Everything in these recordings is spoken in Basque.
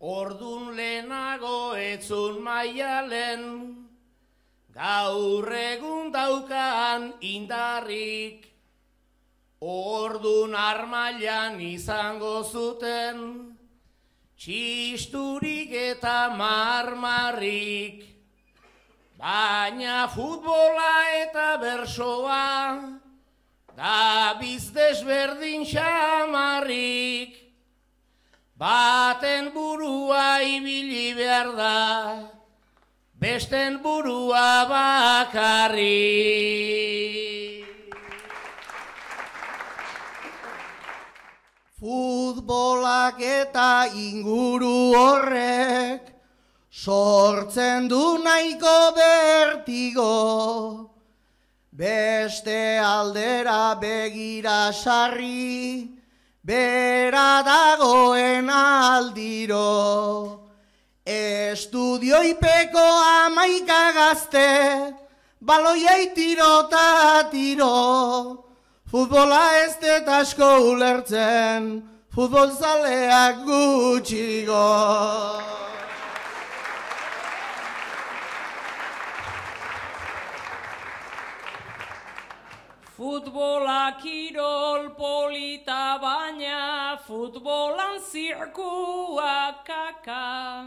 Ordun lehenago etzun maialen, gaur egun daukan indarrik, ordun armailan izango zuten, txisturik eta marmarrik. Baina futbola eta bersoa, da desberdin xamarrik. Baten burua ibili behar da, besten burua bakarrik. Futbolak eta inguru horrek sortzen du nahiko bertigo, beste aldera begira sarri, bera dagoen aldiro. Estudioipeko 11 gazte, baloiai tiro ta tiro. Futbola ez dut asko ulertzen, futbolzaleak gutxigo. Futbola kirol polita baina, futbolan zirkua kaka.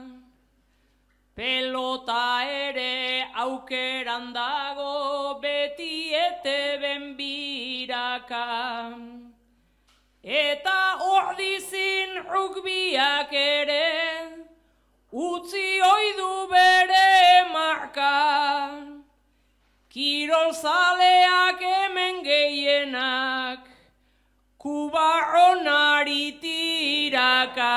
Pelota ere aukeran dago, beti eteben biraka. Eta ordizin rugbiak ere, utzi oidu bere marka. Kirol zaleak hemen gehienak, kubarronari tiraka.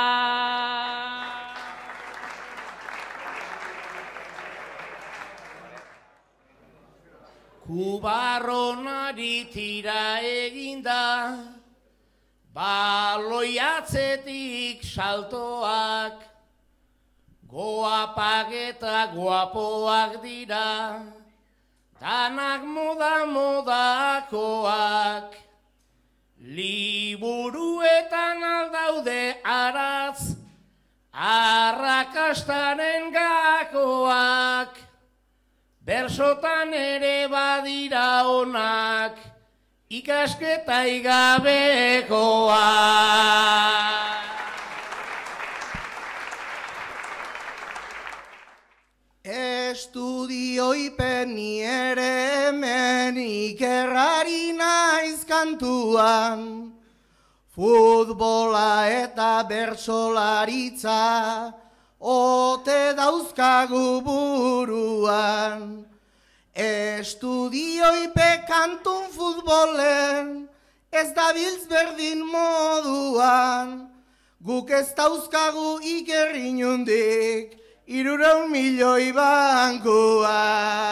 Kubarronari tira eginda, baloi atzetik saltoak, goapak eta guapoak dira, danak modakoak. Liburuetan aldaude aratz, arrakastaren gakoak, bersotan ere badira onak, ikasketa igabekoak. Estudioipen ni ere hemen ikerrari naiz kantuan, futbola eta bertsolaritza ote dauzkagu buruan. Estudioipe kantun futbolen ez dabiltz berdin moduan, guk ez dauzkagu ikerrinundik 300 milioi bankua.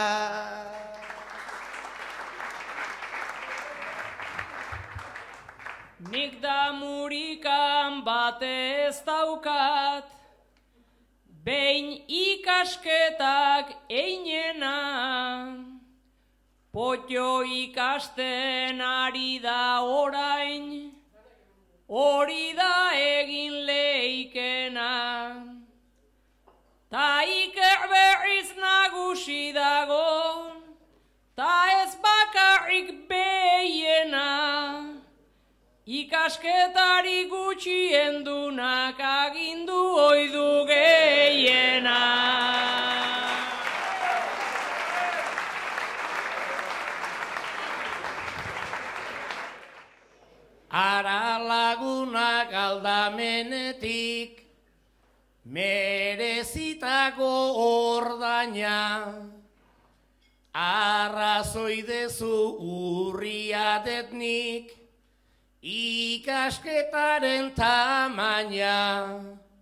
Nik da murikan bate ez daukat, behin ikasketak einena, potio ikasten ari da orain, hori da egin leikena. Ta iker berriz nagusi dago, ta ez bakarrik behiena, ikasketari gutxien dunak agindu oidu gehiena. Ara lagunak aldamenetik, merezitako ordaina, arrazoi dezu urriatetnik, ikasketaren tamaina.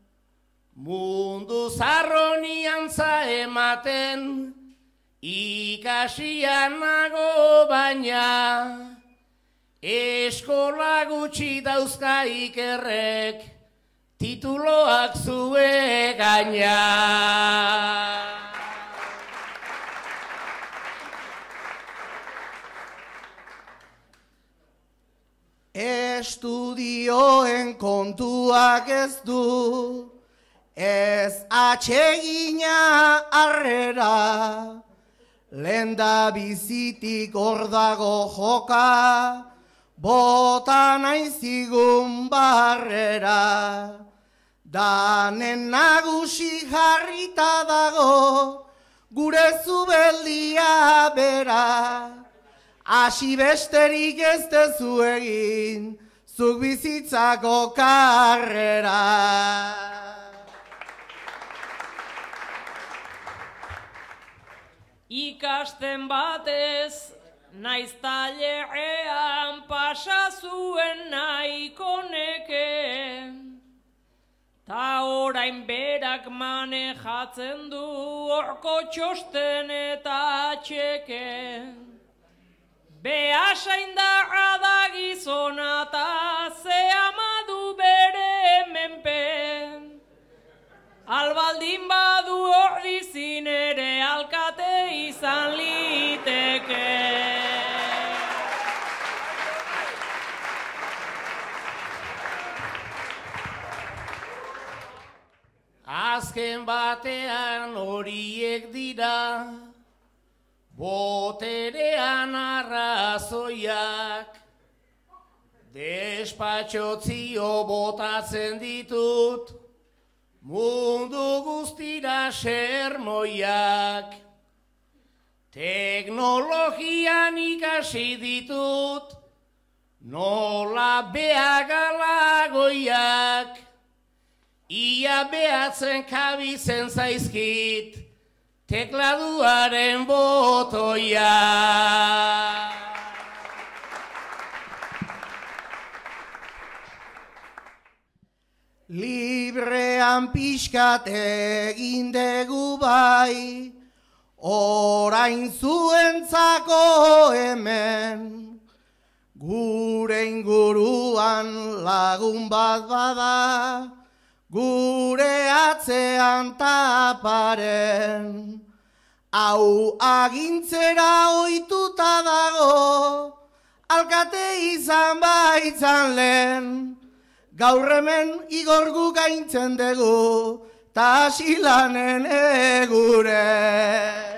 Mundu zarronian za ematen, ikasian nago baina, eskola gutxi dauzka ikerrek, tituloak zue gaina. Estudioen kontuak ez du, Ez atsegina arrera, lenda bizitik hor dago joka, bota naizigun barrera. Danen nagusi jarrita dago, gure zubeldia bera. Asi besterik ez dezu egin, zuk bizitzako karrera. Ikasten batez, naiz tailerrean pasa zuen nahiko neke. Ta orain berak manejatzen du horko txosten eta txeke. Beasaindarra da gizona ta ze ama du bere menpe. Albaldin badu ordizin ere alkate izan liteke. Azken batean horiek dira, boterean arrazoiak, despatxotzio botatzen ditut, mundu guztira sermoiak, teknologian ikasi ditut, nola beagalagoiak, ia behatzen kabizen zaizkit, tekladuaren botoia. Librean pixkat egin dugu bai, orain zuentzako hemen, gure inguruan lagun bat bada, gure atzean taparen. Hau agintzera ohituta dago, alkate izan baitzan lehen, gaur hemen igorgu gaintzen dugu, ta asilanen egure.